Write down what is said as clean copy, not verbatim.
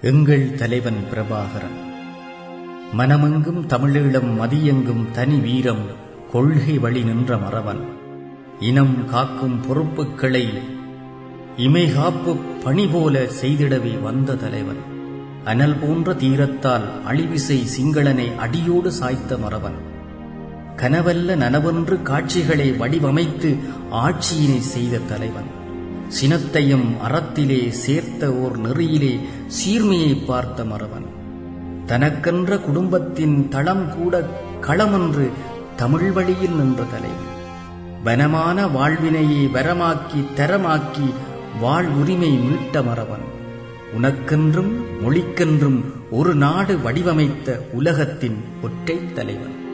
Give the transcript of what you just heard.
எங்கள் தலைவன் பிரபாகரன். மனமெங்கும் தமிழீழம், மதியெங்கும் தனி வீரம், கொள்கை வழி நின்ற மறவன். இனம் காக்கும் பொறுப்புக்களை இமைகாப்பு பணி போல செய்திடவே வந்த தலைவன். அனல் போன்ற தீரத்தால் அழிவிசை சிங்களனை அடியோடு சாய்த்த மறவன். கனவல்ல நனவென்று காட்சிகளை வடிவமைத்து ஆட்சியினை செய்த தலைவன். சினத்தையும் அறத்திலே சேர்த்த ஓர் நெறியிலே சீர்மையை பார்த்த மறவன். தனக்கென்ற குடும்பத்தின் தளம் கூட களமென்று தமிழ் வழியில் நின்ற தலைவன். வனமான வாழ்வினையை வரமாக்கி தரமாக்கி வாழ்வுரிமை மீட்ட மறவன். உனக்கென்றும் மொழிக்கென்றும் ஒரு நாடு வடிவமைத்த உலகத்தின் ஒற்றை தலைவன்.